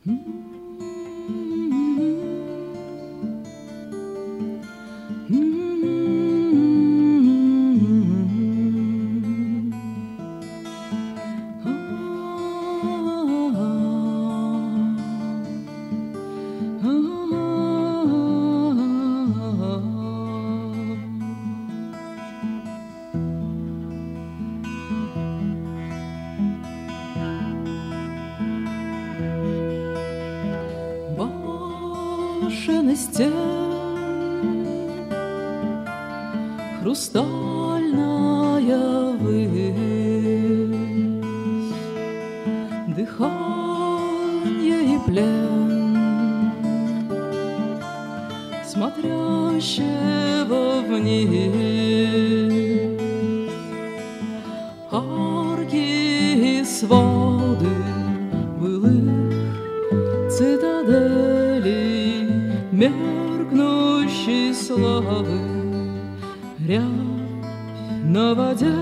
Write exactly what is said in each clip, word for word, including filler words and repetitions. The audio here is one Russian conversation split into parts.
Башен стен, хрустальная высь, дыхание и плен смотрящего вниз, арки и своды былых цитаделей меркнущей славы, рябь на воде.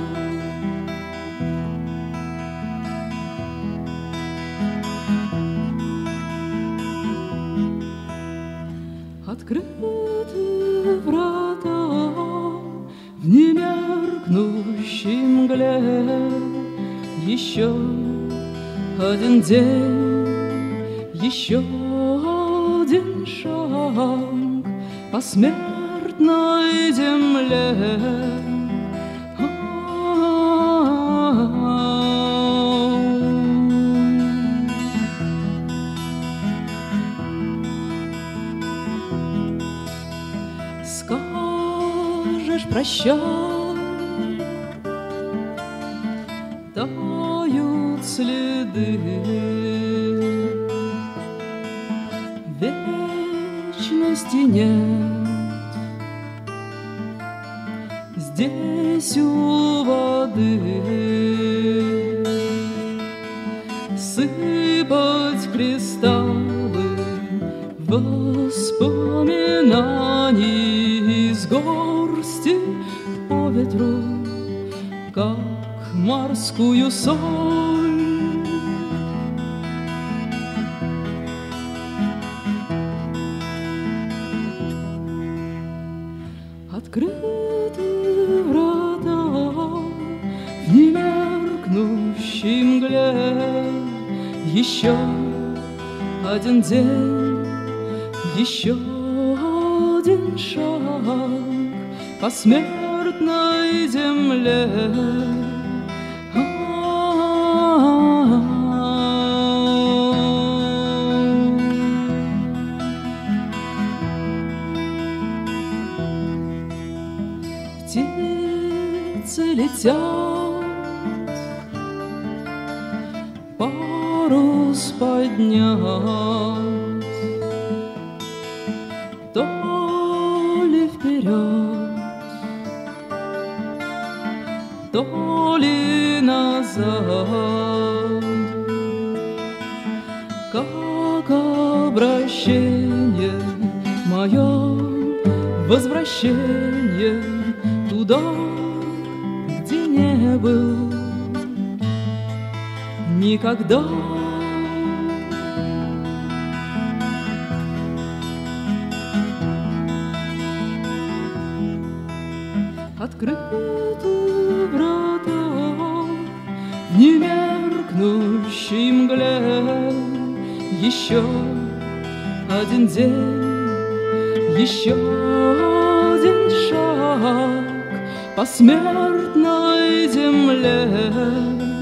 Открыты врата в немеркнущей мгле. Еще один день, еще один шаг по смертной земле. Скажешь прощай, тают следы, вечности нет здесь у воды. Сыпать кристаллы воспоминаний из горсти по ветру, как морскую соль. Открыты врата в немеркнущей мгле. Еще один день, еще один шаг по смертной земле. Птицы летят, парус поднять, то ли вперед, то ли назад, как обращение мое, возвращение туда, где не был никогда. Открыты врата в немеркнущей мгле. Еще один день, еще один шаг по смертной земле.